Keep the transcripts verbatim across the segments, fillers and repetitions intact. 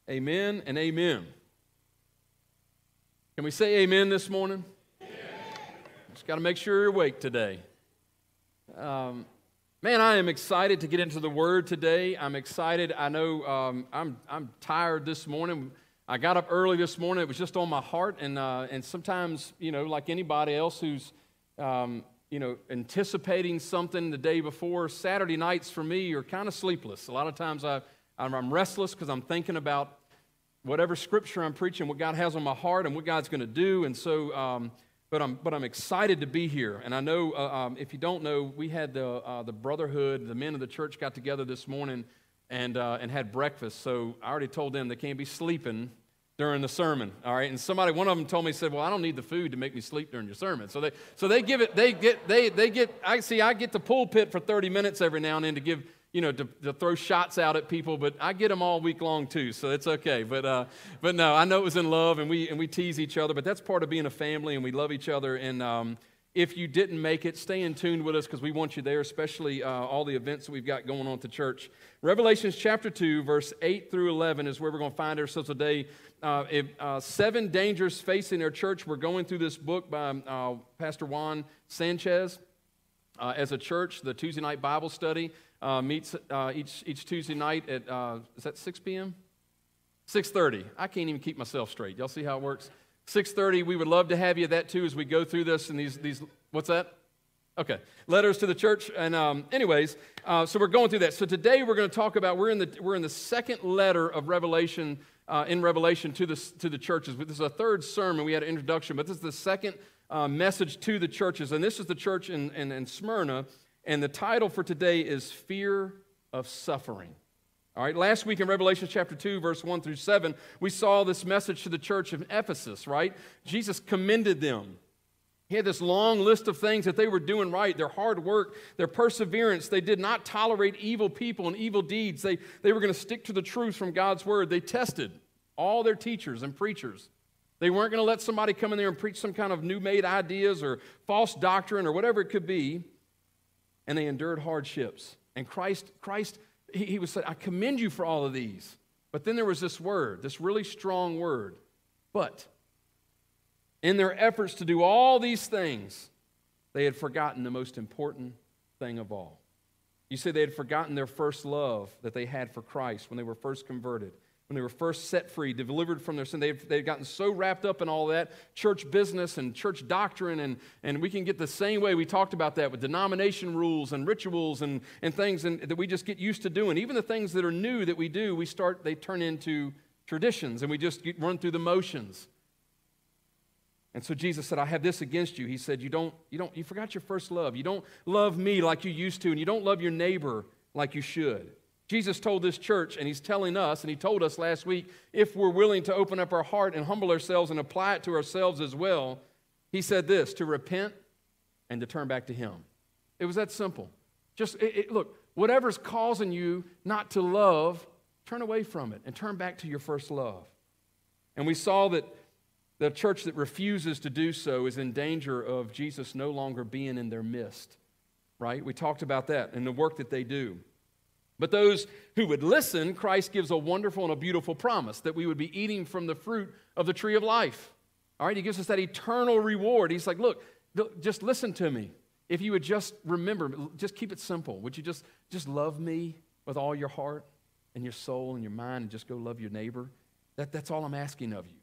Amen and amen. Can we say amen this morning? Amen. Just got to make sure you're awake today. Um, man, I am excited to get into the Word today. I'm excited. I know um, I'm I'm tired this morning. I got up early this morning. It was just on my heart, and uh, and sometimes, you know, like anybody else who's um, you know anticipating something the day before, Saturday nights for me are kind of sleepless. A lot of times I I'm, I'm restless because I'm thinking about whatever scripture I'm preaching, what God has on my heart, and what God's going to do. And so, um, but I'm but I'm excited to be here. And I know uh, um, if you don't know, we had the uh, the brotherhood, the men of the church got together this morning and uh, and had breakfast. So I already told them they can't be sleeping during the sermon. All right. And somebody, one of them told me, said, "Well, I don't need the food to make me sleep during your sermon." So they so they give it. They get they they get. I see. I get the pulpit for thirty minutes every now and then to give. You know, to, to throw shots out at people, but I get them all week long too, so it's okay. But uh, but no, I know it was in love, and we and we tease each other, but that's part of being a family, and we love each other. And um, if you didn't make it, stay in tune with us because we want you there, especially uh, all the events that we've got going on at the church. Revelations chapter two, verse eight through eleven is where we're going to find ourselves today. Uh, if, uh, seven dangers facing our church. We're going through this book by uh, Pastor Juan Sanchez uh, as a church, the Tuesday night Bible study. Uh, meets uh, each each Tuesday night at, uh, is that six p.m.? six thirty. I can't even keep myself straight. Y'all see how it works? six thirty, we would love to have you at that too as we go through this and these, these what's that? Okay, letters to the church. And um, anyways, uh, so we're going through that. So today we're going to talk about, we're in the we're in the second letter of Revelation, uh, in Revelation to the, to the churches. This is a third sermon. We had an introduction, but this is the second uh, message to the churches. And this is the church in, in, in Smyrna. And the title for today is Fear of Suffering. All right, last week in Revelation chapter two, verse one through seven, we saw this message to the church of Ephesus, right? Jesus commended them. He had this long list of things that they were doing right, their hard work, their perseverance. They did not tolerate evil people and evil deeds. They, they were going to stick to the truth from God's word. They tested all their teachers and preachers. They weren't going to let somebody come in there and preach some kind of new-made ideas or false doctrine or whatever it could be. And they endured hardships. And Christ, Christ, he, he was saying, I commend you for all of these. But then there was this word, this really strong word. But in their efforts to do all these things, they had forgotten the most important thing of all. You see, they had forgotten their first love that they had for Christ when they were first converted. When they were first set free, delivered from their sin. They've, they've gotten so wrapped up in all that church business and church doctrine, and, and we can get the same way we talked about that with denomination rules and rituals and, and things and, that we just get used to doing. Even the things that are new that we do, we start, they turn into traditions, and we just get, run through the motions. And so Jesus said, I have this against you. He said, you don't, you don't, you forgot your first love. You don't love me like you used to, and you don't love your neighbor like you should. Jesus told this church, and he's telling us, and he told us last week, if we're willing to open up our heart and humble ourselves and apply it to ourselves as well, he said this, to repent and to turn back to him. It was that simple. Just, it, it, look, whatever's causing you not to love, turn away from it and turn back to your first love. And we saw that the church that refuses to do so is in danger of Jesus no longer being in their midst, right? We talked about that and the work that they do. But those who would listen, Christ gives a wonderful and a beautiful promise that we would be eating from the fruit of the tree of life. All right, he gives us that eternal reward. He's like, look, just listen to me. If you would just remember, just keep it simple. Would you just, just love me with all your heart and your soul and your mind and just go love your neighbor? That, that's all I'm asking of you.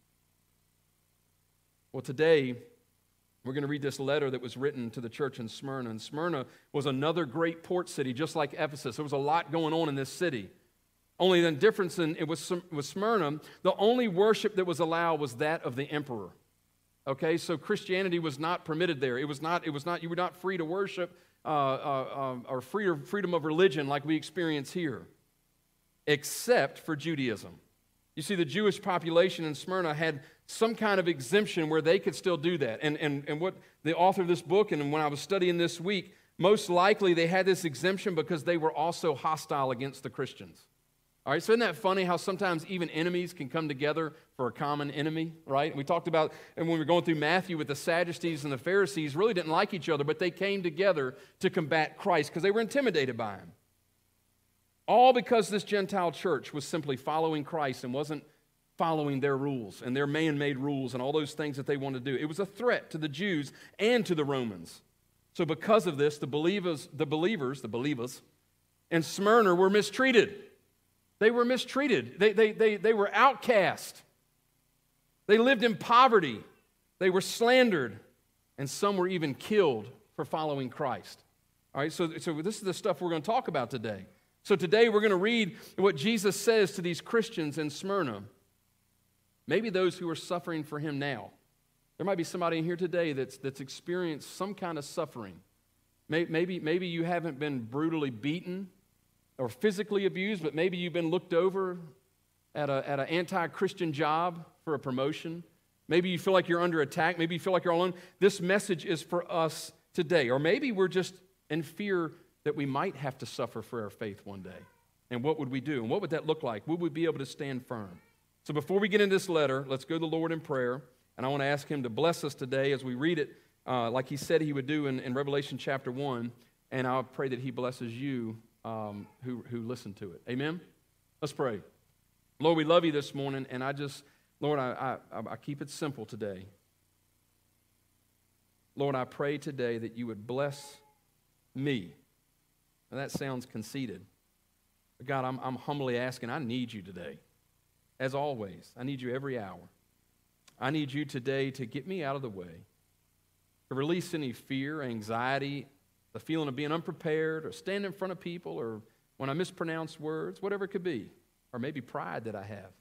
Well, today, we're going to read this letter that was written to the church in Smyrna. And Smyrna was another great port city, just like Ephesus. There was a lot going on in this city. Only the difference in it was with Smyrna, the only worship that was allowed was that of the emperor. Okay, so Christianity was not permitted there. It was not. It was not. You were not free to worship uh, uh, uh, or free freedom of religion like we experience here, except for Judaism. You see, the Jewish population in Smyrna had some kind of exemption where they could still do that. And, and, and what the author of this book, and when I was studying this week, most likely they had this exemption because they were also hostile against the Christians. All right, so isn't that funny how sometimes even enemies can come together for a common enemy, right? We talked about, and when we were going through Matthew with the Sadducees and the Pharisees, really didn't like each other, but they came together to combat Christ because they were intimidated by him. All because this Gentile church was simply following Christ and wasn't following their rules and their man-made rules and all those things that they wanted to do. It was a threat to the Jews and to the Romans. So because of this, the believers, the believers, the believers in Smyrna were mistreated. They were mistreated. They, they, they, they were outcast. They lived in poverty. They were slandered. And some were even killed for following Christ. All right, so, so this is the stuff we're going to talk about today. So today we're going to read what Jesus says to these Christians in Smyrna. Maybe those who are suffering for him now. There might be somebody in here today that's, that's experienced some kind of suffering. Maybe, maybe you haven't been brutally beaten or physically abused, but maybe you've been looked over at, a, at an anti-Christian job for a promotion. Maybe you feel like you're under attack. Maybe you feel like you're alone. This message is for us today. Or maybe we're just in fear that we might have to suffer for our faith one day. And what would we do? And what would that look like? Would we be able to stand firm? So before we get into this letter, let's go to the Lord in prayer. And I want to ask him to bless us today as we read it uh, like he said he would do in, in Revelation chapter one. And I'll pray that he blesses you um, who, who listen to it. Amen? Let's pray. Lord, we love you this morning. And I just, Lord, I, I, I keep it simple today. Lord, I pray today that you would bless me. And that sounds conceited. But God, I'm, I'm humbly asking, I need you today. As always, I need you every hour. I need you today to get me out of the way, to release any fear, anxiety, the feeling of being unprepared, or stand in front of people, or when I mispronounce words, whatever it could be, or maybe pride that I have.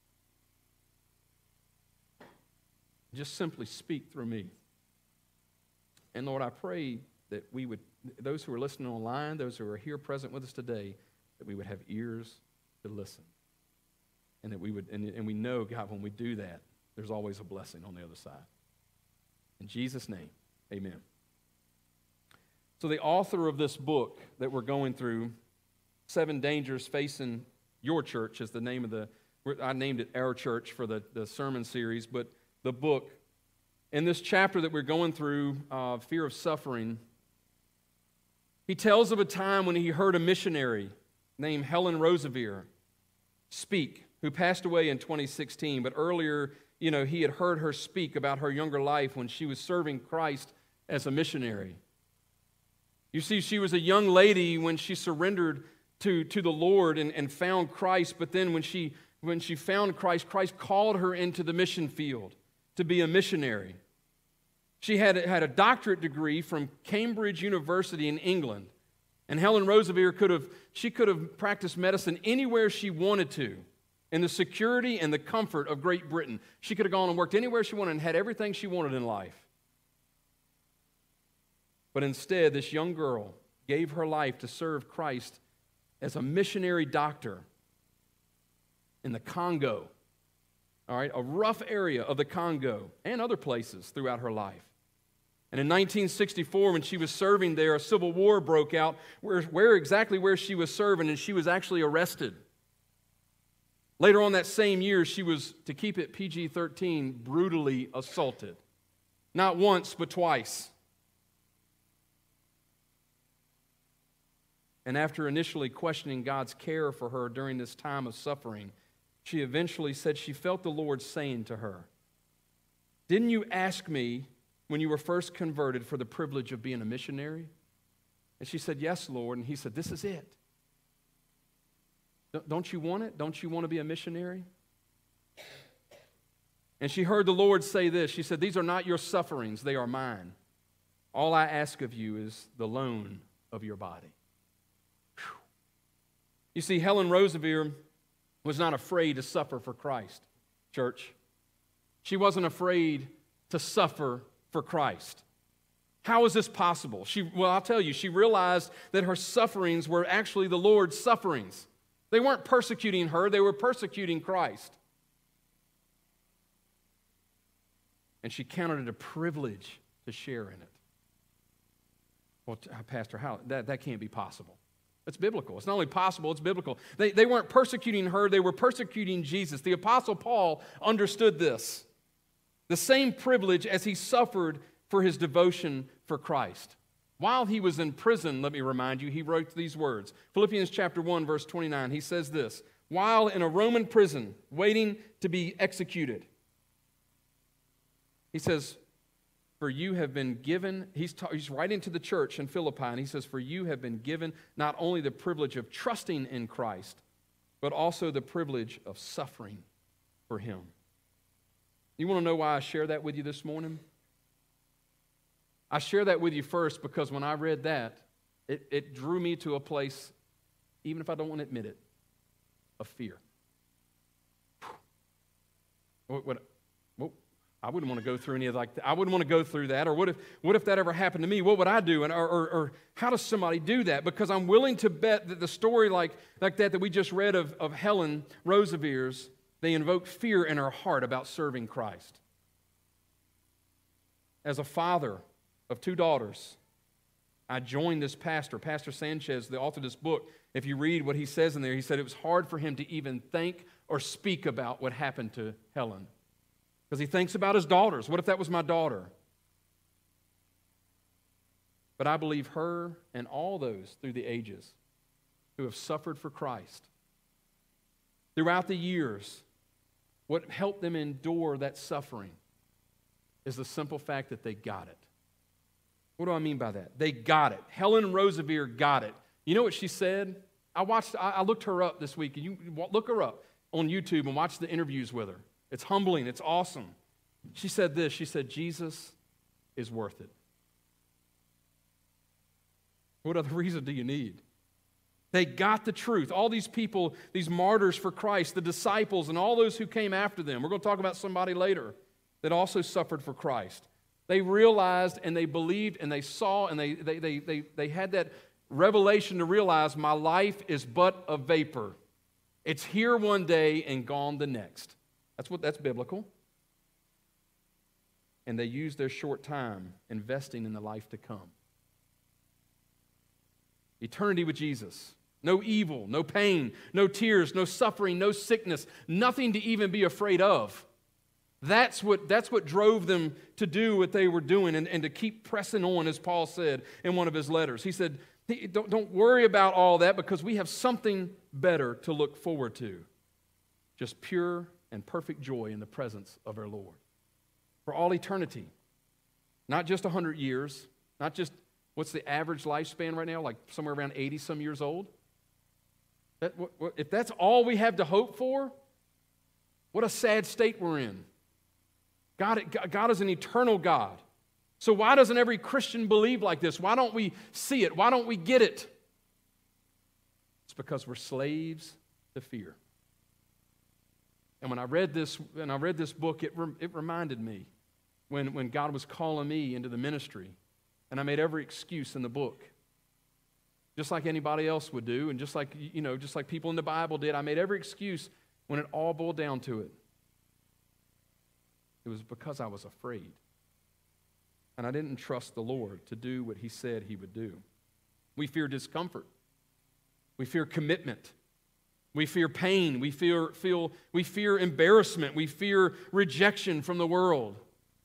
Just simply speak through me. And Lord, I pray that we would, those who are listening online, those who are here present with us today, that we would have ears to listen. And that we would, and, and we know, God, when we do that, there's always a blessing on the other side. In Jesus' name, amen. So the author of this book that we're going through, Seven Dangers Facing Your Church is the name of the, I named it Our Church for the, the sermon series, but the book, in this chapter that we're going through, uh, Fear of Suffering, he tells of a time when he heard a missionary named Helen Roseveare speak, who passed away in twenty sixteen, but earlier, you know, he had heard her speak about her younger life when she was serving Christ as a missionary. You see, she was a young lady when she surrendered to, to the Lord and, and found Christ, but then when she, when she found Christ, Christ called her into the mission field to be a missionary. She had, had a doctorate degree from Cambridge University in England, and Helen Roseveare could have, she could have practiced medicine anywhere she wanted to, in the security and the comfort of Great Britain. She could have gone and worked anywhere she wanted and had everything she wanted in life. But instead, this young girl gave her life to serve Christ as a missionary doctor in the Congo, all right, a rough area of the Congo and other places throughout her life. And in nineteen sixty-four, when she was serving there, a civil war broke out where, where exactly where she was serving, and she was actually arrested. Later on that same year, she was, to keep it P G thirteen, brutally assaulted. Not once, but twice. And after initially questioning God's care for her during this time of suffering, she eventually said she felt the Lord saying to her, "Didn't you ask me when you were first converted for the privilege of being a missionary?" And she said, "Yes, Lord." And he said, "This is it. Don't you want it? Don't you want to be a missionary?" And she heard the Lord say this. She said, "These are not your sufferings, they are mine. All I ask of you is the loan of your body." Whew. You see, Helen Roseveare was not afraid to suffer for Christ, church. She wasn't afraid to suffer for Christ. How is this possible? She, well, I'll tell you, she realized that her sufferings were actually the Lord's sufferings. They weren't persecuting her, they were persecuting Christ. And she counted it a privilege to share in it. Well, Pastor, how? That, that can't be possible. It's biblical. It's not only possible, it's biblical. They, they weren't persecuting her, they were persecuting Jesus. The Apostle Paul understood this. The same privilege as he suffered for his devotion for Christ. While he was in prison, let me remind you, he wrote these words. Philippians chapter one, verse twenty-nine, he says this, while in a Roman prison, waiting to be executed, he says, for you have been given, he's, ta- he's writing to the church in Philippi, and he says, for you have been given not only the privilege of trusting in Christ, but also the privilege of suffering for him. You want to know why I share that with you this morning? I share that with you first because when I read that, it, it drew me to a place, even if I don't want to admit it, of fear. What, what, what, I wouldn't want to go through any of like that. I wouldn't want to go through that. Or what if, what if that ever happened to me? What would I do? And or, or, or how does somebody do that? Because I'm willing to bet that the story like, like that that we just read of, of Helen Roseveare's, they invoke fear in her heart about serving Christ. As a father of two daughters, I joined this pastor, Pastor Sanchez, the author of this book. If you read what he says in there, he said it was hard for him to even think or speak about what happened to Helen. Because he thinks about his daughters. What if that was my daughter? But I believe her and all those through the ages who have suffered for Christ, throughout the years, what helped them endure that suffering is the simple fact that they got it. What do I mean by that? They got it. Helen Rosevere got it. You know what she said? I watched. I, I looked her up this week. And you look her up on YouTube and watch the interviews with her. It's humbling. It's awesome. She said this. She said, Jesus is worth it. What other reason do you need? They got the truth. All these people, these martyrs for Christ, the disciples, and all those who came after them. We're going to talk about somebody later that also suffered for Christ. They realized and they believed and they saw and they, they, they, they, they had that revelation to realize my life is but a vapor. It's here one day and gone the next. That's what that's biblical. And they used their short time investing in the life to come. Eternity with Jesus. No evil, no pain, no tears, no suffering, no sickness, nothing to even be afraid of. That's what, that's what drove them to do what they were doing and, and to keep pressing on, as Paul said in one of his letters. He said, don't, don't worry about all that because we have something better to look forward to. Just pure and perfect joy in the presence of our Lord. For all eternity. Not just one hundred years, not just, what's the average lifespan right now? Like somewhere around eighty some years old? That, if that's all we have to hope for, what a sad state we're in. God, God is an eternal God. So why doesn't every Christian believe like this? Why don't we see it? Why don't we get it? It's because we're slaves to fear. And when I read this, when I read this book, it, it reminded me when, when God was calling me into the ministry, and I made every excuse in the book. Just like anybody else would do, and just like, you know, just like people in the Bible did, I made every excuse when it all boiled down to it. It was because I was afraid. And I didn't trust the Lord to do what He said He would do. We fear discomfort. We fear commitment. We fear pain. We fear, feel, we fear embarrassment. We fear rejection from the world.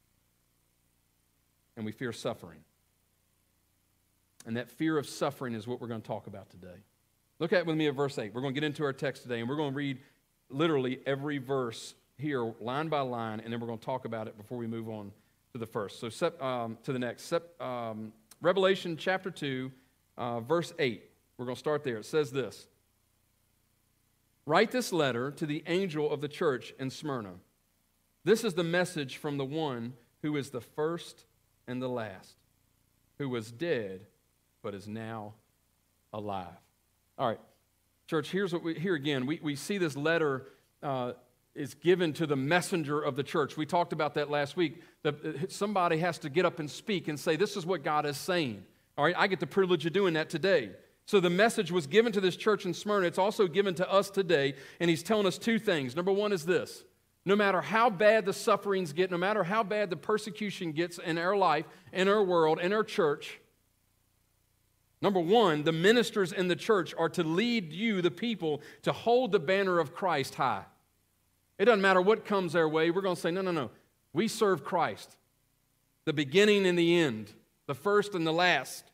And we fear suffering. And that fear of suffering is what we're going to talk about today. Look at with me at verse eight. We're going to get into our text today, and we're going to read literally every verse here, line by line, and then we're going to talk about it before we move on to the first. So sep, um, to the next. Sep, um, Revelation chapter two, uh, verse eight. We're going to start there. It says this. Write this letter to the angel of the church in Smyrna. This is the message from the one who is the first and the last, who was dead but is now alive. All right, church, here's what we, here again, we, we see this letter uh, is given to the messenger of the church. We talked about that last week. The, somebody has to get up and speak and say, this is what God is saying. All right, I get the privilege of doing that today. So the message was given to this church in Smyrna. It's also given to us today, and he's telling us two things. Number one is this. No matter how bad the sufferings get, no matter how bad the persecution gets in our life, in our world, in our church, number one, the ministers in the church are to lead you, the people, to hold the banner of Christ high. It doesn't matter what comes our way. We're going to say, no, no, no. We serve Christ. The beginning and the end. The first and the last.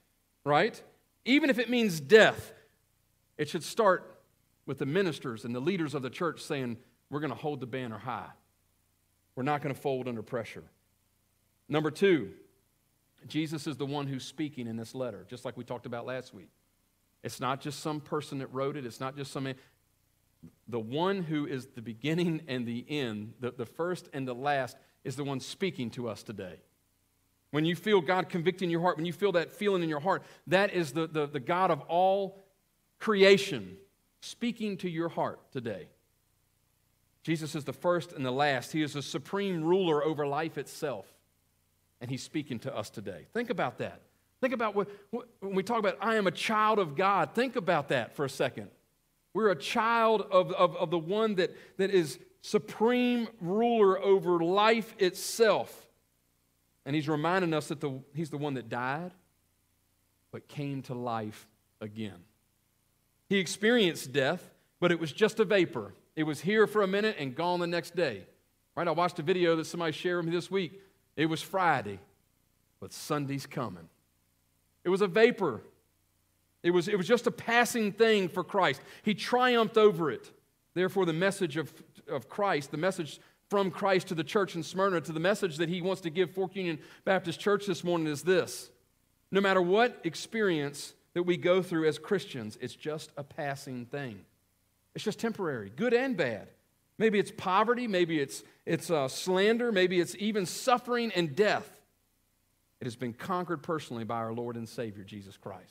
right? Even if it means death, it should start with the ministers and the leaders of the church saying, we're going to hold the banner high. We're not going to fold under pressure. Number two, Jesus is the one who's speaking in this letter, just like we talked about last week. It's not just some person that wrote it. It's not just some... The one who is the beginning and the end, the, the first and the last, is the one speaking to us today. When you feel God convicting your heart, when you feel that feeling in your heart, that is the, the, the God of all creation speaking to your heart today. Jesus is the first and the last. He is the supreme ruler over life itself. And he's speaking to us today. Think about that. Think about what, what when we talk about, I am a child of God. Think about that for a second. We're a child of, of, of the one that, that is supreme ruler over life itself. And he's reminding us that the, he's the one that died, but came to life again. He experienced death, but it was just a vapor. It was here for a minute and gone the next day. Right? I watched a video that somebody shared with me this week. It was Friday, but Sunday's coming. It was a vapor. It was, it was just a passing thing for Christ. He triumphed over it. Therefore, the message of, of Christ, the message from Christ to the church in Smyrna, to the message that he wants to give Fork Union Baptist Church this morning is this. No matter what experience that we go through as Christians, it's just a passing thing. It's just temporary, good and bad. Maybe it's poverty, maybe it's, it's uh, slander, maybe it's even suffering and death. It has been conquered personally by our Lord and Savior, Jesus Christ.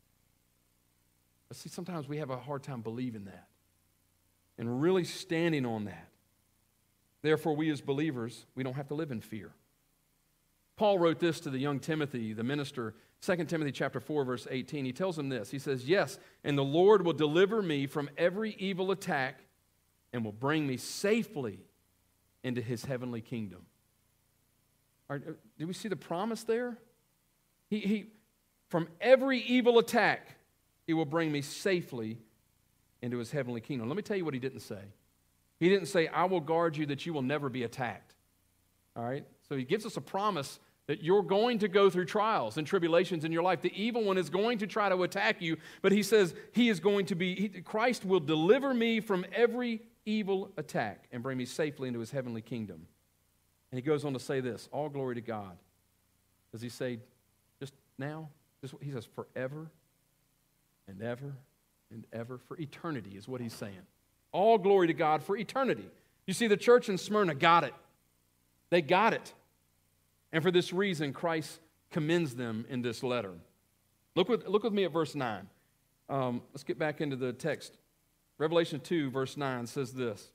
But see, sometimes we have a hard time believing that and really standing on that. Therefore, we as believers, we don't have to live in fear. Paul wrote this to the young Timothy, the minister, Second Timothy chapter four, verse eighteen. He tells him this. He says, yes, and the Lord will deliver me from every evil attack and will bring me safely into his heavenly kingdom. All right, do we see the promise there? He, he, from every evil attack, he will bring me safely into his heavenly kingdom. Let me tell you what he didn't say. He didn't say, I will guard you that you will never be attacked. All right? So he gives us a promise that you're going to go through trials and tribulations in your life. The evil one is going to try to attack you, but he says he is going to be, he, Christ will deliver me from every evil attack and bring me safely into his heavenly kingdom. And he goes on to say this, all glory to God. Does he say just now? Just, he says forever and ever and ever. For eternity is what he's saying. All glory to God for eternity. You see, the church in Smyrna got it. They got it. And for this reason, Christ commends them in this letter. Look with, look with me at verse nine. Um, let's get back into the text. Revelation two, verse nine says this.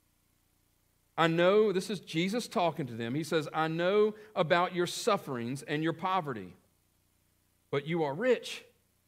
I know, this is Jesus talking to them. He says, I know about your sufferings and your poverty, but you are rich.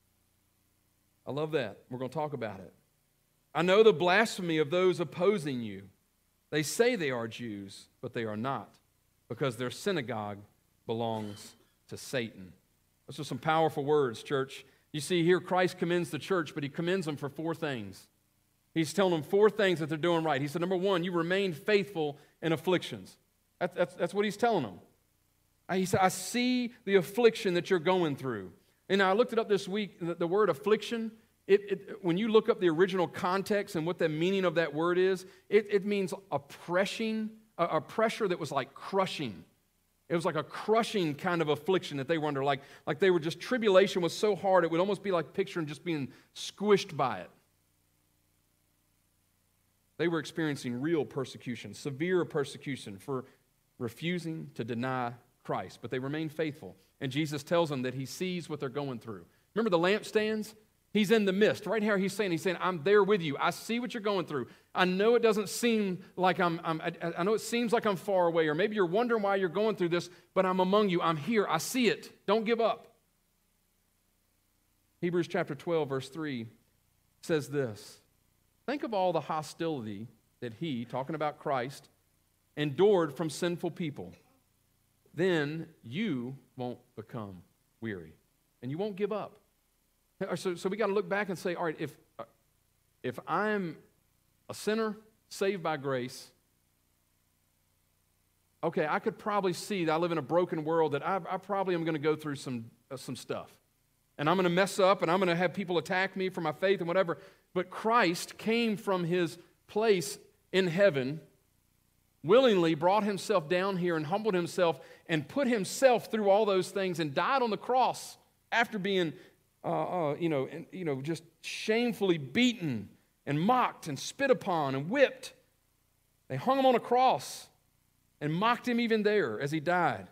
I love that. We're going to talk about it. I know the blasphemy of those opposing you. They say they are Jews, but they are not, because their synagogue belongs to Satan. Those are some powerful words, church. You see here, Christ commends the church, but he commends them for four things. He's telling them four things that they're doing right. He said, number one, you remain faithful in afflictions. That's, that's, that's what he's telling them. He said, I see the affliction that you're going through. And I looked it up this week, the, the word affliction, it, it, when you look up the original context and what the meaning of that word is, it, it means a pressing, a, a pressure that was like crushing. It was like a crushing kind of affliction that they were under, like, like they were just, tribulation was so hard, it would almost be like picturing just being squished by it. They were experiencing real persecution, severe persecution for refusing to deny Christ, but they remained faithful. And Jesus tells them that he sees what they're going through. Remember the lampstands? He's in the midst. Right here he's saying, he's saying, I'm there with you. I see what you're going through. I know it doesn't seem like I'm, I'm I, I know it seems like I'm far away, or maybe you're wondering why you're going through this, but I'm among you. I'm here. I see it. Don't give up. Hebrews chapter twelve, verse three says this. Think of all the hostility that he, talking about Christ, endured from sinful people. Then you won't become weary, and you won't give up. So, so we got to look back and say, all right, if, if I'm a sinner saved by grace, okay, I could probably see that I live in a broken world, that I, I probably am going to go through some, uh, some stuff. and I'm going to mess up, and I'm going to have people attack me for my faith and whatever. But Christ came from his place in heaven, willingly brought himself down here and humbled himself and put himself through all those things and died on the cross after being, uh, uh, you know, and, you know, just shamefully beaten and mocked and spit upon and whipped. They hung him on a cross and mocked him even there as he died.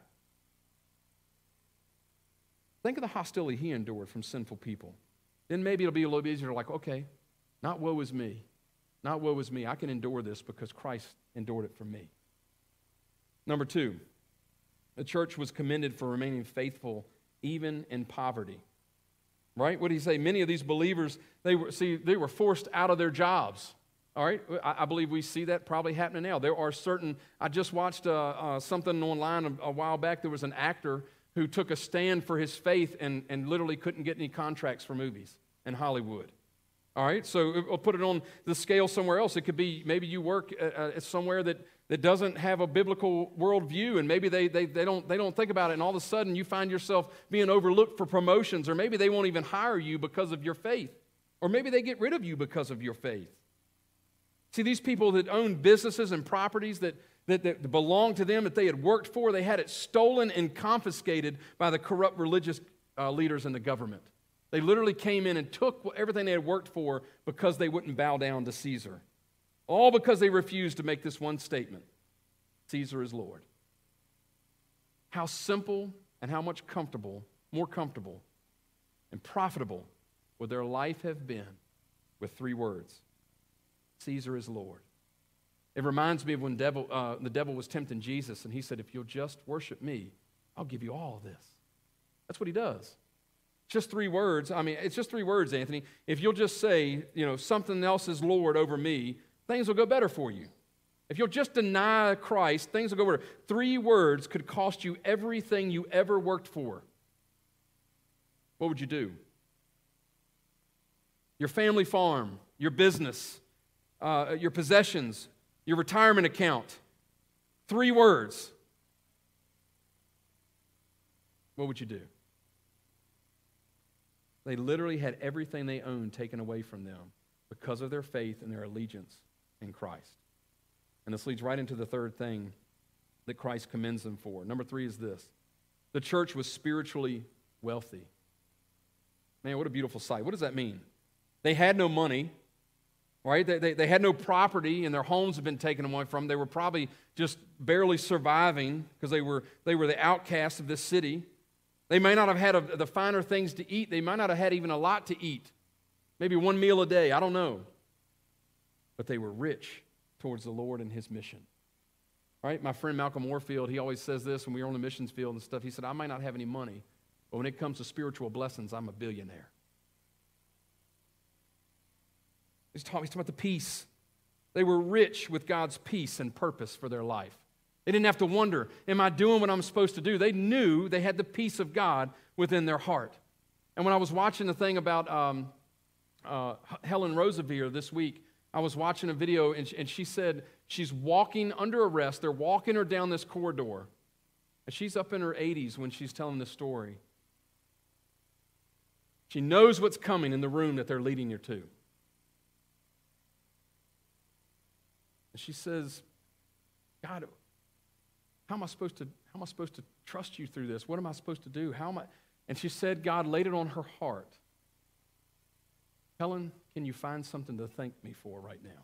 Think of the hostility he endured from sinful people. Then maybe it'll be a little bit easier, like, okay, not woe is me. Not woe is me. I can endure this because Christ endured it for me. Number two, the church was commended for remaining faithful even in poverty. Right? What did he say? Many of these believers, they were see, they were forced out of their jobs. All right? I, I believe we see that probably happening now. There are certain, I just watched uh, uh, something online a, a while back. There was an actor who took a stand for his faith and, and literally couldn't get any contracts for movies in Hollywood. All right, so we'll put it on the scale somewhere else. It could be maybe you work at somewhere that, that doesn't have a biblical worldview, and maybe they, they, they, don't, they don't think about it, and all of a sudden you find yourself being overlooked for promotions, or maybe they won't even hire you because of your faith, or maybe they get rid of you because of your faith. See, these people that own businesses and properties that, that, that belong to them, that they had worked for, they had it stolen and confiscated by the corrupt religious uh, leaders in the government. They literally came in and took everything they had worked for because they wouldn't bow down to Caesar. All because they refused to make this one statement: Caesar is Lord. How simple and how much comfortable, more comfortable and profitable would their life have been with three words: Caesar is Lord. It reminds me of when devil, uh, the devil was tempting Jesus, and he said, if you'll just worship me, I'll give you all of this. That's what he does. Just three words. I mean, it's just three words, Anthony. If you'll just say, you know, something else is Lord over me, things will go better for you. If you'll just deny Christ, things will go better. Three words could cost you everything you ever worked for. What would you do? Your family farm, your business, uh, your possessions, your retirement account. Three words. What would you do? They literally had everything they owned taken away from them because of their faith and their allegiance in Christ. And this leads right into the third thing that Christ commends them for. Number three is this: the church was spiritually wealthy. Man, what a beautiful sight. What does that mean? They had no money, right? They, they, they had no property, and their homes had been taken away from them. They were probably just barely surviving because they were, they were the outcasts of this city. They may not have had a, the finer things to eat. They might not have had even a lot to eat. Maybe one meal a day. I don't know. But they were rich towards the Lord and his mission. Right? My friend Malcolm Warfield, he always says this when we were on the missions field and stuff. He said, I might not have any money, but when it comes to spiritual blessings, I'm a billionaire. He's talking, he's talking about the peace. They were rich with God's peace and purpose for their life. They didn't have to wonder, am I doing what I'm supposed to do? They knew they had the peace of God within their heart. And when I was watching the thing about um, uh, Helen Roseveare this week, I was watching a video, and she, and she said she's walking under arrest. They're walking her down this corridor. And she's up in her eighties when she's telling this story. She knows what's coming in the room that they're leading her to. And she says, God, How am I supposed to, how am I supposed to trust you through this? What am I supposed to do? How am I? And she said God laid it on her heart. Helen, can you find something to thank me for right now?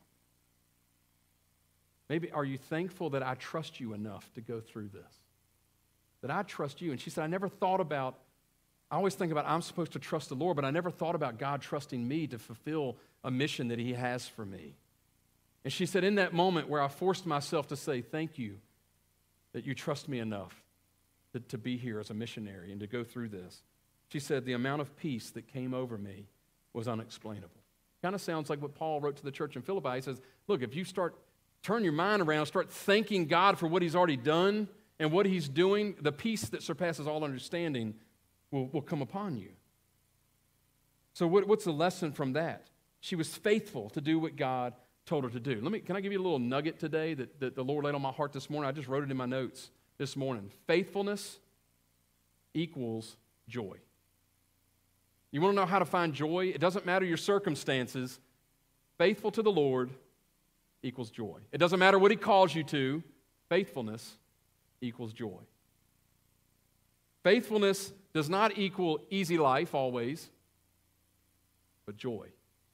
Maybe, are you thankful that I trust you enough to go through this? That I trust you. And she said, I never thought about, I always think about I'm supposed to trust the Lord, but I never thought about God trusting me to fulfill a mission that he has for me. And she said, in that moment where I forced myself to say, thank you that you trust me enough to, to be here as a missionary and to go through this. She said, the amount of peace that came over me was unexplainable. Kind of sounds like what Paul wrote to the church in Philippi. He says, look, if you start, turn your mind around, start thanking God for what he's already done and what he's doing, the peace that surpasses all understanding will, will come upon you. So what, what's the lesson from that? She was faithful to do what God told her to do. Let me, can I give you a little nugget today that, that the Lord laid on my heart this morning? I just wrote it in my notes this morning. Faithfulness equals joy. You want to know how to find joy? It doesn't matter your circumstances. Faithful to the Lord equals joy. It doesn't matter what He calls you to. Faithfulness equals joy. Faithfulness does not equal easy life always, but joy.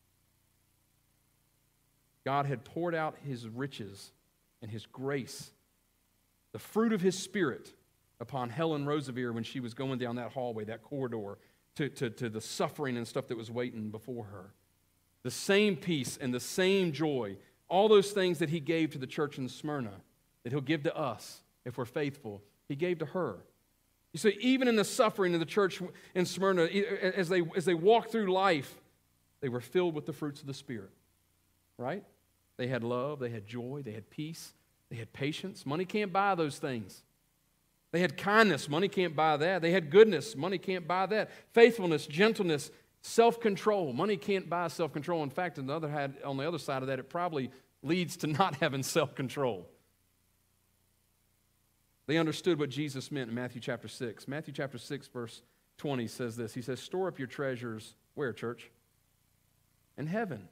God had poured out His riches and His grace, the fruit of His Spirit, upon Helen Roseveare when she was going down that hallway, that corridor, to, to, to the suffering and stuff that was waiting before her. The same peace and the same joy, all those things that He gave to the church in Smyrna, that He'll give to us if we're faithful, He gave to her. You see, even in the suffering of the church in Smyrna, as they, as they walked through life, they were filled with the fruits of the Spirit, right? They had love, they had joy, they had peace, they had patience. Money can't buy those things. They had kindness. Money can't buy that. They had goodness. Money can't buy that. Faithfulness, gentleness, self-control. Money can't buy self-control. In fact, on the other hand, on the other side of that, it probably leads to not having self-control. They understood what Jesus meant in Matthew chapter six. Matthew chapter six, verse twenty says this. He says, store up your treasures, where, church? In heaven.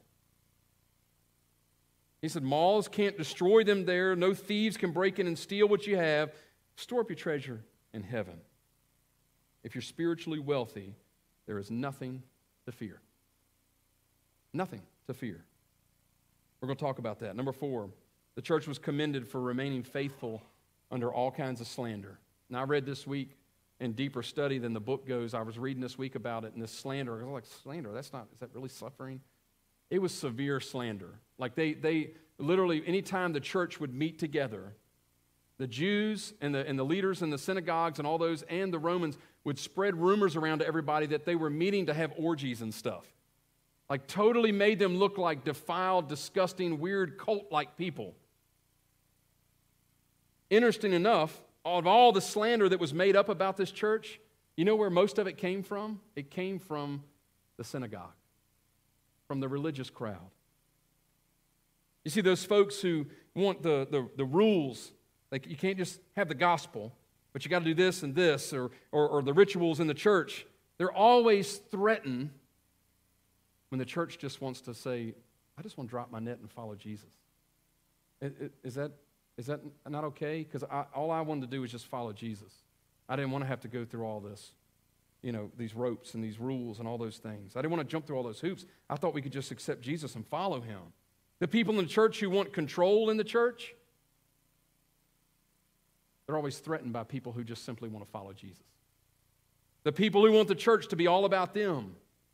He said, malls can't destroy them there. No thieves can break in and steal what you have. Store up your treasure in heaven. If you're spiritually wealthy, there is nothing to fear. Nothing to fear. We're going to talk about that. Number four, the church was commended for remaining faithful under all kinds of slander. Now, I read this week in deeper study than the book goes. I was reading this week about it, and this slander, I was like, slander, that's not, is that really suffering? It was severe slander. Like they, they literally, anytime the church would meet together, the Jews and the, and the leaders in the synagogues and all those and the Romans would spread rumors around to everybody that they were meeting to have orgies and stuff. Like totally made them look like defiled, disgusting, weird, cult-like people. Interesting enough, of all the slander that was made up about this church, you know where most of it came from? It came from the synagogue, from the religious crowd. You see, those folks who want the, the, the rules, like you can't just have the gospel, but you got to do this and this, or, or, or the rituals in the church, they're always threatened when the church just wants to say, I just want to drop my net and follow Jesus. Is that, is that not okay? Because all I wanted to do was just follow Jesus. I didn't want to have to go through all this, you know, these ropes and these rules and all those things. I didn't want to jump through all those hoops. I thought we could just accept Jesus and follow Him. The people in the church who want control in the church, they're always threatened by people who just simply want to follow Jesus. The people who want the church to be all about them,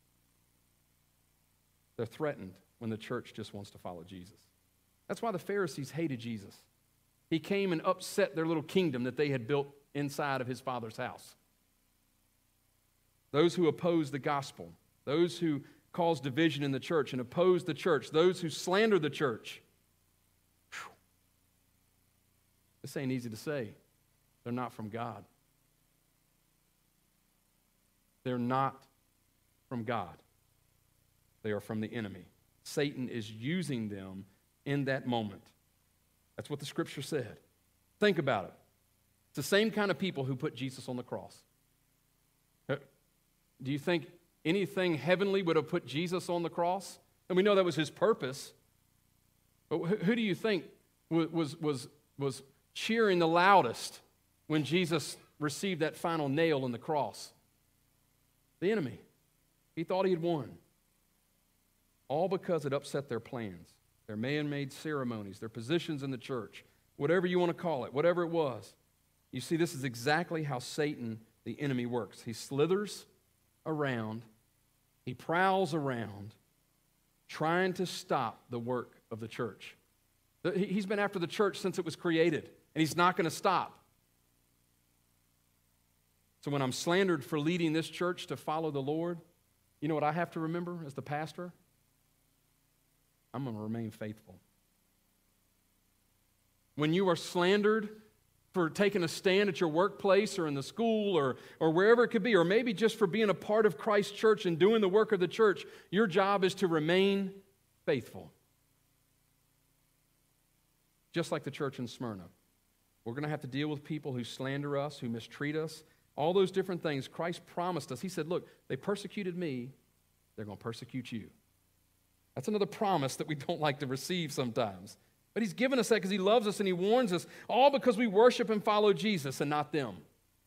they're threatened when the church just wants to follow Jesus. That's why the Pharisees hated Jesus. He came and upset their little kingdom that they had built inside of His Father's house. Those who oppose the gospel, those who cause division in the church and oppose the church, those who slander the church. Whew. This ain't easy to say. They're not from God. They're not from God. They are from the enemy. Satan is using them in that moment. That's what the Scripture said. Think about it. It's the same kind of people who put Jesus on the cross. Do you think anything heavenly would have put Jesus on the cross? And we know that was His purpose. But who do you think was, was, was cheering the loudest when Jesus received that final nail in the cross? The enemy. He thought he had won. All because it upset their plans, their man-made ceremonies, their positions in the church, whatever you want to call it, whatever it was. You see, this is exactly how Satan, the enemy, works. He slithers around, he prowls around, trying to stop the work of the church. He's been after the church since it was created, and he's not going to stop. So when I'm slandered for leading this church to follow the Lord, you know what I have to remember as the pastor? I'm going to remain faithful. When you are slandered for taking a stand at your workplace or in the school or, or wherever it could be, or maybe just for being a part of Christ's church and doing the work of the church, your job is to remain faithful. Just like the church in Smyrna. We're going to have to deal with people who slander us, who mistreat us, all those different things, Christ promised us. He said, look, they persecuted me, they're going to persecute you. That's another promise that we don't like to receive sometimes. But he's given us that because he loves us and he warns us, all because we worship and follow Jesus and not them,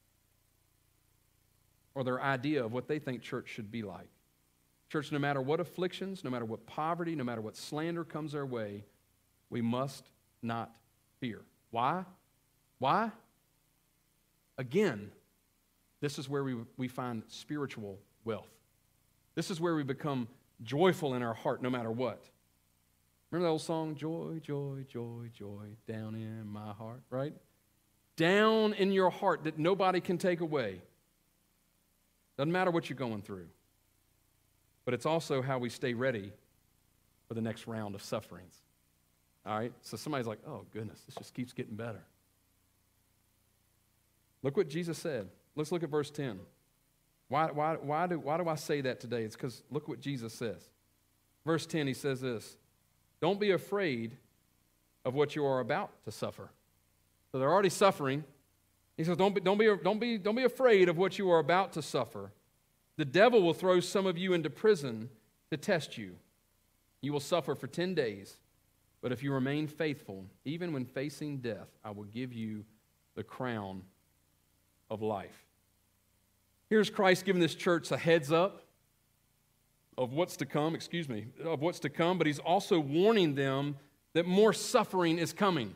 or their idea of what they think church should be like. Church, no matter what afflictions, no matter what poverty, no matter what slander comes our way, we must not fear. Why? Why? Again, this is where we, we find spiritual wealth. This is where we become joyful in our heart no matter what. Remember that old song, joy, joy, joy, joy, down in my heart, right? Down in your heart that nobody can take away. Doesn't matter what you're going through. But it's also how we stay ready for the next round of sufferings. All right? So somebody's like, oh, goodness, this just keeps getting better. Look what Jesus said. Let's look at verse ten. Why, why, why, do, why do I say that today? It's because look what Jesus says. Verse ten, he says this, don't be afraid of what you are about to suffer. So they're already suffering. He says, don't be, don't, be, don't, be, don't be afraid of what you are about to suffer. The devil will throw some of you into prison to test you. You will suffer for ten days, but if you remain faithful, even when facing death, I will give you the crown of life. Here's Christ giving this church a heads up of what's to come, excuse me, of what's to come, but he's also warning them that more suffering is coming.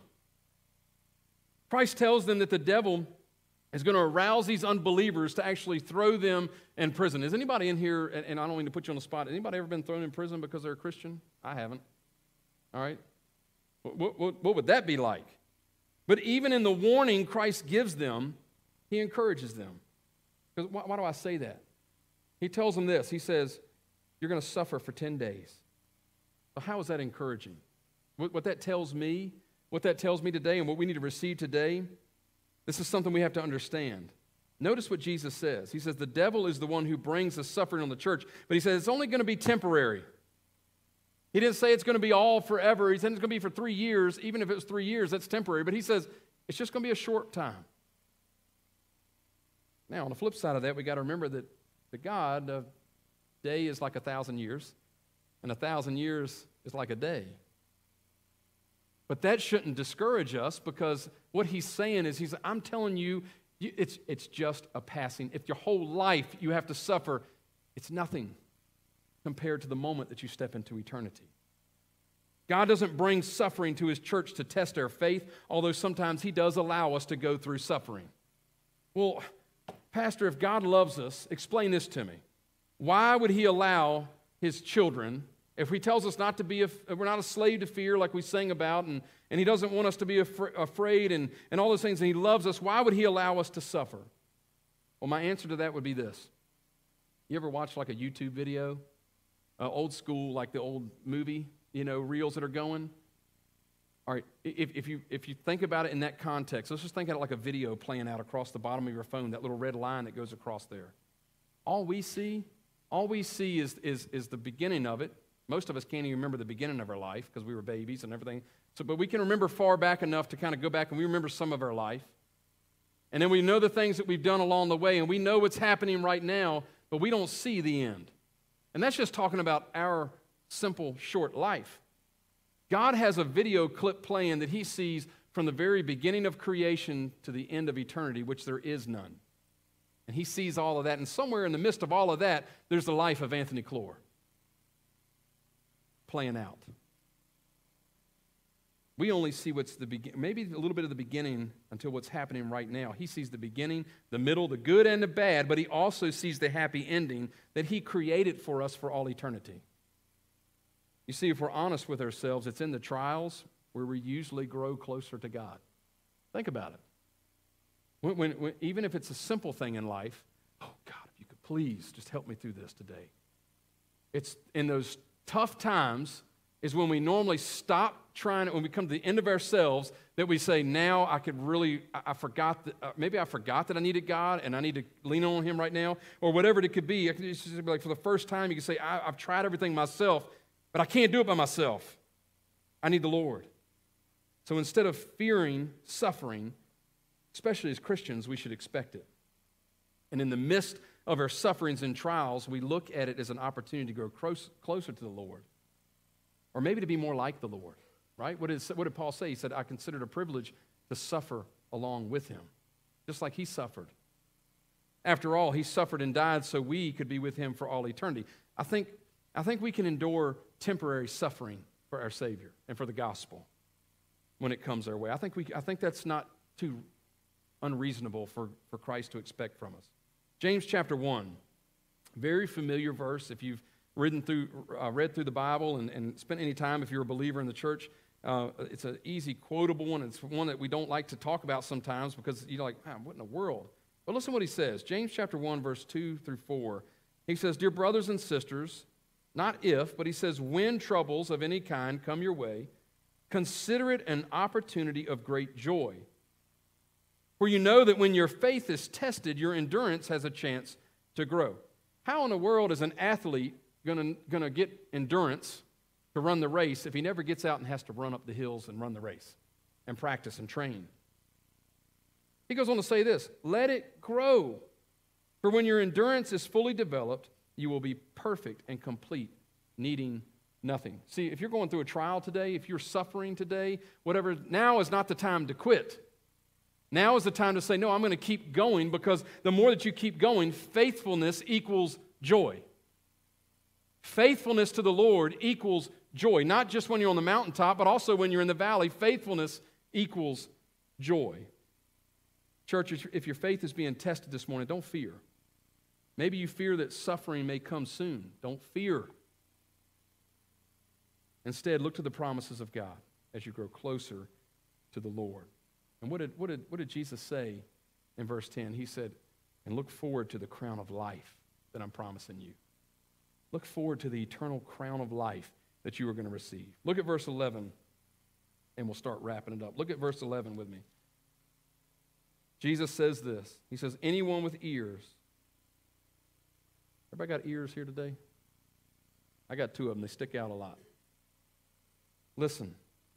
Christ tells them that the devil is going to arouse these unbelievers to actually throw them in prison. Is anybody in here, and, and I don't mean to put you on the spot, anybody ever been thrown in prison because they're a Christian? I haven't. All right? What, what, what would that be like? But even in the warning Christ gives them, he encourages them. Because why, why do I say that? He tells them this. He says, you're going to suffer for ten days. So how is that encouraging? What, what that tells me, what that tells me today and what we need to receive today, this is something we have to understand. Notice what Jesus says. He says the devil is the one who brings the suffering on the church, but he says it's only going to be temporary. He didn't say it's going to be all forever. He said it's going to be for three years. Even if it was three years, that's temporary. But he says it's just going to be a short time. Now, on the flip side of that, we got to remember that the God, a day is like a thousand years, and a thousand years is like a day. But that shouldn't discourage us, because what he's saying is, he's, I'm telling you, it's, it's just a passing. If your whole life you have to suffer, it's nothing compared to the moment that you step into eternity. God doesn't bring suffering to his church to test our faith, although sometimes he does allow us to go through suffering. Well, Pastor, if God loves us, explain this to me. Why would he allow his children, if he tells us not to be, a, we're not a slave to fear like we sang about, and, and he doesn't want us to be af- afraid and, and all those things, and he loves us, why would he allow us to suffer? Well, my answer to that would be this. You ever watch like a YouTube video? Uh, old school, like the old movie, you know, reels that are going? All right, if, if, you, if you think about it in that context, let's just think of it like a video playing out across the bottom of your phone, that little red line that goes across there. All we see, all we see is, is, is the beginning of it. Most of us can't even remember the beginning of our life because we were babies and everything. So, but we can remember far back enough to kind of go back and we remember some of our life. And then we know the things that we've done along the way, and we know what's happening right now, but we don't see the end. And that's just talking about our simple, short life. God has a video clip playing that he sees from the very beginning of creation to the end of eternity, which there is none. And he sees all of that, and somewhere in the midst of all of that, there's the life of Anthony Clore playing out. We only see what's the beginning, maybe a little bit of the beginning until what's happening right now. He sees the beginning, the middle, the good and the bad, but he also sees the happy ending that he created for us for all eternity. You see, if we're honest with ourselves, it's in the trials where we usually grow closer to God. Think about it. When, when, when, even if it's a simple thing in life, oh, God, if you could please just help me through this today. It's in those tough times is when we normally stop trying, when we come to the end of ourselves, that we say, now I could really, I, I forgot, that, uh, maybe I forgot that I needed God and I need to lean on him right now, or whatever it could be. It could just be like for the first time, you can say, I, I've tried everything myself, but I can't do it by myself. I need the Lord. So instead of fearing suffering, especially as Christians, we should expect it. And in the midst of our sufferings and trials, we look at it as an opportunity to grow close, closer to the Lord, or maybe to be more like the Lord, right? What, is, what did Paul say? He said, I consider it a privilege to suffer along with him, just like he suffered. After all, he suffered and died so we could be with him for all eternity. I think, I think we can endure temporary suffering for our Savior and for the gospel when it comes our way. I think, we, I think that's not too unreasonable for, for Christ to expect from us. James chapter one, very familiar verse. If you've ridden through, uh, read through the Bible and, and spent any time, if you're a believer in the church, uh, it's an easy quotable one. It's one that we don't like to talk about sometimes because you're like, man, what in the world? But listen to what he says. James chapter one, verse two through four. He says, dear brothers and sisters, not if, but he says, when troubles of any kind come your way, consider it an opportunity of great joy. For you know that when your faith is tested, your endurance has a chance to grow. How in the world is an athlete going to get endurance to run the race if he never gets out and has to run up the hills and run the race and practice and train? He goes on to say this, let it grow. For when your endurance is fully developed, you will be perfect and complete, needing nothing. See, if you're going through a trial today, if you're suffering today, whatever, now is not the time to quit. Now is the time to say, no, I'm going to keep going, because the more that you keep going, faithfulness equals joy. Faithfulness to the Lord equals joy. Not just when you're on the mountaintop, but also when you're in the valley. Faithfulness equals joy. Church, if your faith is being tested this morning, don't fear. Maybe you fear that suffering may come soon. Don't fear. Instead, look to the promises of God as you grow closer to the Lord. And what did, what did, what did Jesus say in verse ten? He said, and look forward to the crown of life that I'm promising you. Look forward to the eternal crown of life that you are going to receive. Look at verse eleven, and we'll start wrapping it up. Look at verse eleven with me. Jesus says this. He says, anyone with ears. Everybody got ears here today? I got two of them. They stick out a lot. Listen.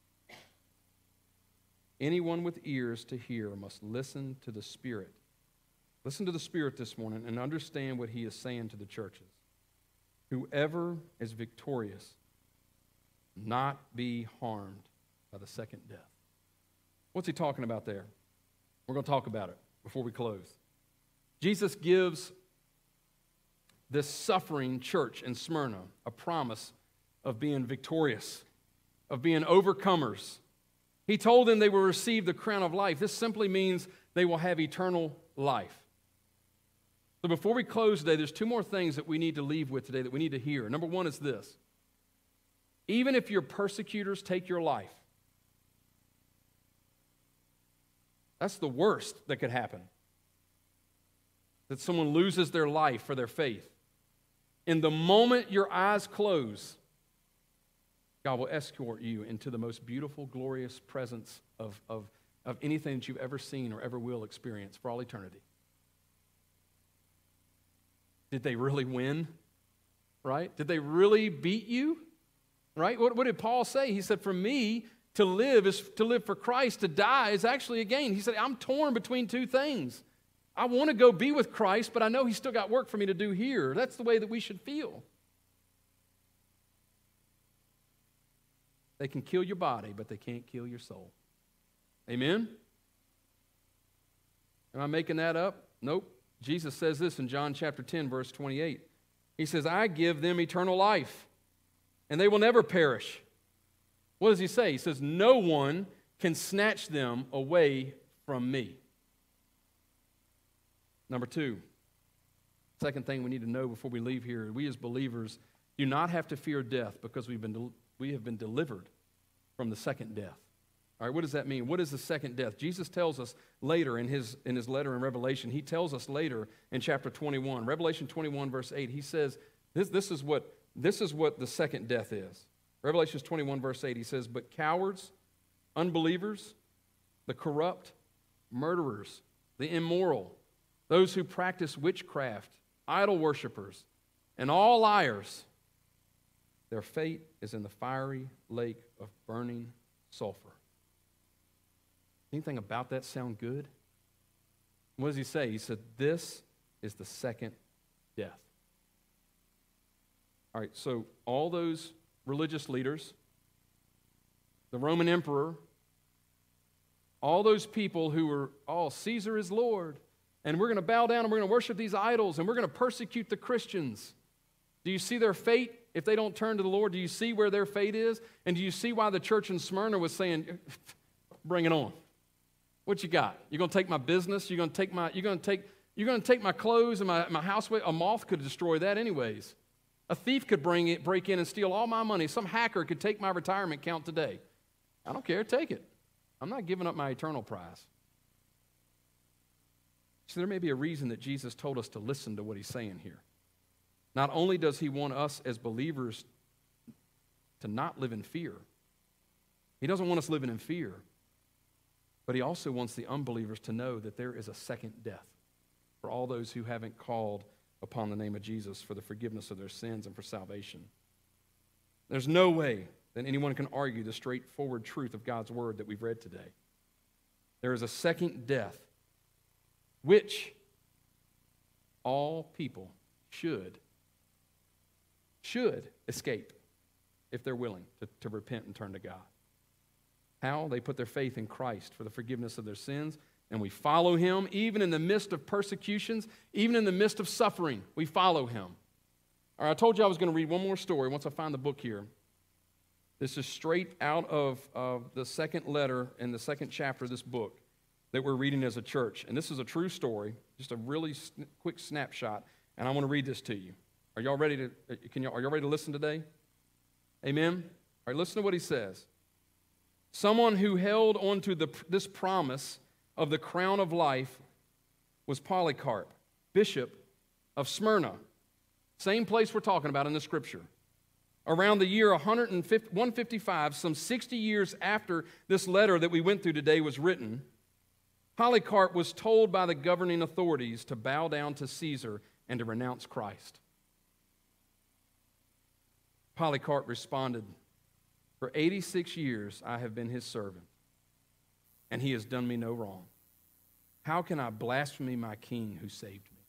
Anyone with ears to hear must listen to the Spirit. Listen to the Spirit this morning and understand what he is saying to the churches. Whoever is victorious, not be harmed by the second death. What's he talking about there? We're going to talk about it before we close. Jesus gives this suffering church in Smyrna a promise of being victorious, of being overcomers. He told them they will receive the crown of life. This simply means they will have eternal life. So before we close today, there's two more things that we need to leave with today that we need to hear. Number one is this. Even if your persecutors take your life, that's the worst that could happen. That someone loses their life for their faith. In the moment your eyes close, God will escort you into the most beautiful, glorious presence of, of, of anything that you've ever seen or ever will experience for all eternity. Did they really win? Right? Did they really beat you? Right? What, what did Paul say? He said, for me, to live is to live for Christ. To die is actually a gain. He said, I'm torn between two things. I want to go be with Christ, but I know he's still got work for me to do here. That's the way that we should feel. They can kill your body, but they can't kill your soul. Amen? Am I making that up? Nope. Jesus says this in John chapter ten, verse twenty-eight. He says, I give them eternal life, and they will never perish. What does he say? He says, no one can snatch them away from me. Number two, second thing we need to know before we leave here, we as believers do not have to fear death because we've been del- we have been delivered from the second death. All right, what does that mean? What is the second death? Jesus tells us later in his, in his letter in Revelation, he tells us later in chapter twenty-one, Revelation twenty-one, verse eight, he says, this, this, is what, this is what the second death is. Revelation twenty-one, verse eight, he says, but cowards, unbelievers, the corrupt, murderers, the immoral, those who practice witchcraft, idol worshipers, and all liars, their fate is in the fiery lake of burning sulfur. Anything about that sound good? What does he say? He said, this is the second death. All right, so all those religious leaders, the Roman emperor, all those people who were, oh, Caesar is Lord, and we're going to bow down and we're going to worship these idols and we're going to persecute the Christians. Do you see their fate if they don't turn to the Lord? Do you see where their fate is? And do you see why the church in Smyrna was saying, bring it on? What you got? You're going to take my business? You're going to take my, you're going to take, you're going to take my clothes and my, my house? A moth could destroy that anyways. A thief could bring it, break in and steal all my money. Some hacker could take my retirement account today. I don't care. Take it. I'm not giving up my eternal prize. So there may be a reason that Jesus told us to listen to what he's saying here. Not only does he want us as believers to not live in fear, he doesn't want us living in fear, but he also wants the unbelievers to know that there is a second death for all those who haven't called upon the name of Jesus for the forgiveness of their sins and for salvation. There's no way that anyone can argue the straightforward truth of God's word that we've read today. There is a second death, which all people should, should escape if they're willing to, to repent and turn to God. How? They put their faith in Christ for the forgiveness of their sins, and we follow him even in the midst of persecutions, even in the midst of suffering. We follow him. All right, I told you I was going to read one more story once I find the book here. This is straight out of uh, the second letter in the second chapter of this book that we're reading as a church. And this is a true story, just a really sn- quick snapshot, and I want to read this to you. Are y'all ready to, can y'all, are y'all ready to listen today? Amen? All right, listen to what he says. Someone who held on to the, this promise of the crown of life was Polycarp, bishop of Smyrna. Same place we're talking about in the scripture. Around the year one fifty-five, some sixty years after this letter that we went through today was written, Polycarp was told by the governing authorities to bow down to Caesar and to renounce Christ. Polycarp responded, "For eighty-six years I have been his servant, and he has done me no wrong. How can I blaspheme my king who saved me?"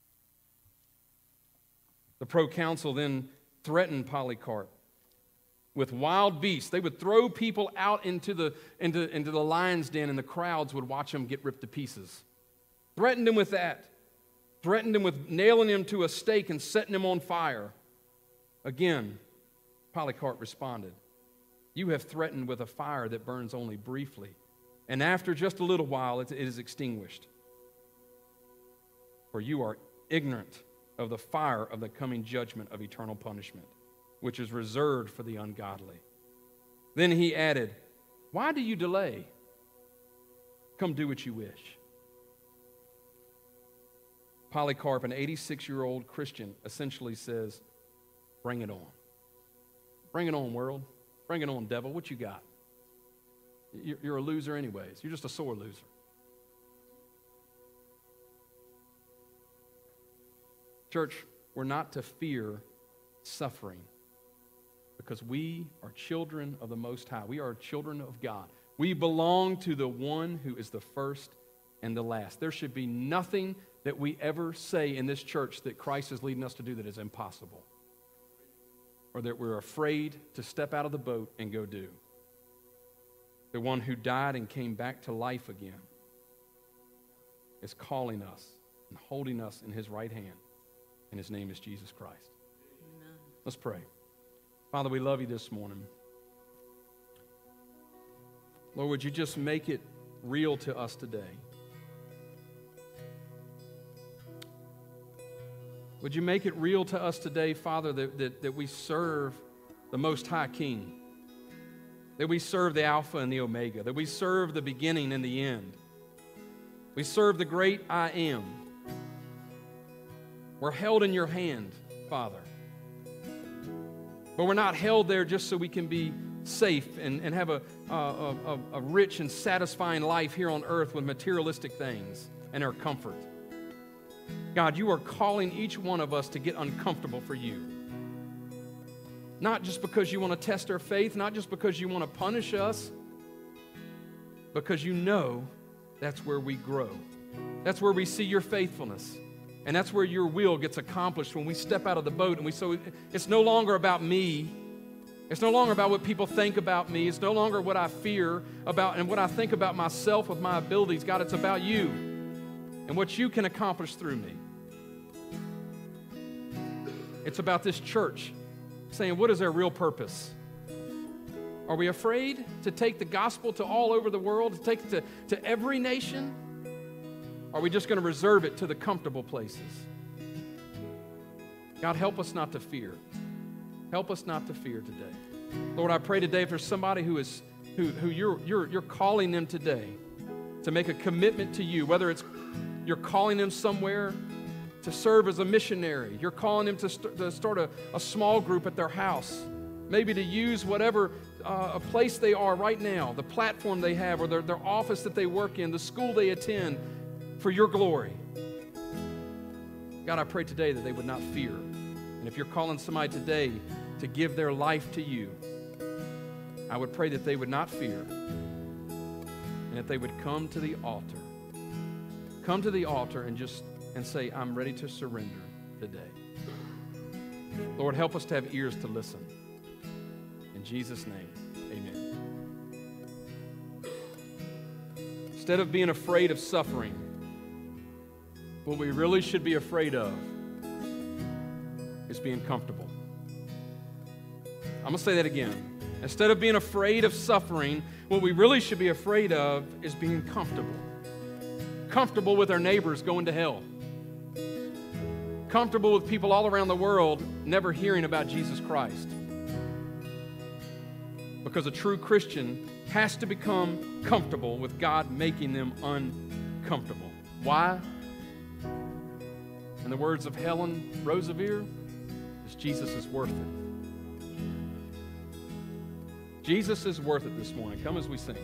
The proconsul then threatened Polycarp with wild beasts. They would throw people out into the, into, into the lion's den, and the crowds would watch them get ripped to pieces. Threatened him with that. Threatened him with nailing him to a stake and setting him on fire. Again, Polycarp responded, "You have threatened with a fire that burns only briefly, and after just a little while it is extinguished. For you are ignorant of the fire of the coming judgment of eternal punishment, which is reserved for the ungodly." Then he added, "Why do you delay? Come do what you wish." Polycarp, an eighty-six-year-old Christian, essentially says, bring it on. Bring it on, world. Bring it on, devil. What you got? You're a loser anyways. You're just a sore loser. Church, we're not to fear suffering because we are children of the Most High. We are children of God. We belong to the one who is the first and the last. There should be nothing that we ever say in this church that Christ is leading us to do that is impossible, or that we're afraid to step out of the boat and go do. The one who died and came back to life again is calling us and holding us in his right hand, and his name is Jesus Christ. Amen. Let's pray. Father, we love you this morning. Lord, would you just make it real to us today? Would you make it real to us today, Father, that, that, that we serve the Most High King, that we serve the Alpha and the Omega, that we serve the beginning and the end. We serve the great I Am. We're held in your hand, Father. But we're not held there just so we can be safe and, and have a, a, a, a rich and satisfying life here on earth with materialistic things and our comfort. God, you are calling each one of us to get uncomfortable for you. Not just because you want to test our faith, not just because you want to punish us, because you know that's where we grow. That's where we see your faithfulness. And that's where your will gets accomplished when we step out of the boat and we so it's no longer about me. It's no longer about what people think about me. It's no longer what I fear about and what I think about myself with my abilities. God, it's about you and what you can accomplish through me. It's about this church saying, what is their real purpose? Are we afraid to take the gospel to all over the world, to take it to, to every nation? Are we just going to reserve it to the comfortable places? God, help us not to fear. Help us not to fear today. Lord, I pray today if there's somebody who is who, who you're, you're, you're calling them today to make a commitment to you, whether it's you're calling them somewhere to serve as a missionary, you're calling them to, st- to start a, a small group at their house, maybe to use whatever uh, a place they are right now, the platform they have, or their, their office that they work in, the school they attend, for your glory. God, I pray today that they would not fear. And if you're calling somebody today to give their life to you, I would pray that they would not fear and that they would come to the altar. Come to the altar and just and say, I'm ready to surrender today. Lord, help us to have ears to listen. In Jesus' name, amen. Instead of being afraid of suffering, what we really should be afraid of is being comfortable. I'm going to say that again. Instead of being afraid of suffering, what we really should be afraid of is being comfortable. Comfortable with our neighbors going to hell. Comfortable with people all around the world never hearing about Jesus Christ. Because a true Christian has to become comfortable with God making them uncomfortable. Why? In the words of Helen Roseveare, is Jesus is worth it. Jesus is worth it this morning. Come as we sing.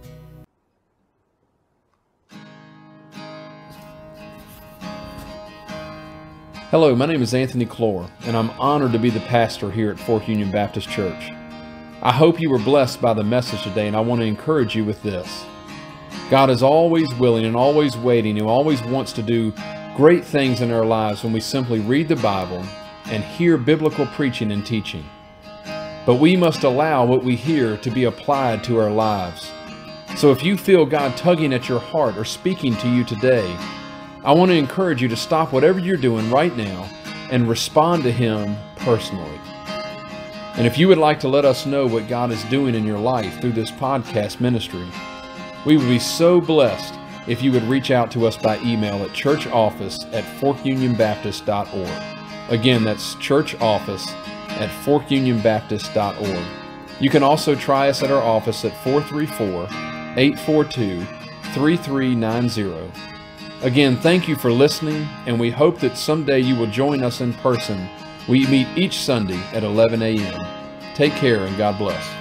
Hello, my name is Anthony Clore, and I'm honored to be the pastor here at Fork Union Baptist Church. I hope you were blessed by the message today, and I want to encourage you with this. God is always willing and always waiting and always wants to do great things in our lives when we simply read the Bible and hear biblical preaching and teaching. But we must allow what we hear to be applied to our lives. So if you feel God tugging at your heart or speaking to you today, I want to encourage you to stop whatever you're doing right now and respond to Him personally. And if you would like to let us know what God is doing in your life through this podcast ministry, we would be so blessed if you would reach out to us by email at churchoffice at fork union baptist dot org. Again, that's churchoffice at fork union baptist dot org. You can also try us at our office at four three four, eight four two, three three nine zero. Again, thank you for listening, and we hope that someday you will join us in person. We meet each Sunday at eleven a.m. Take care and God bless.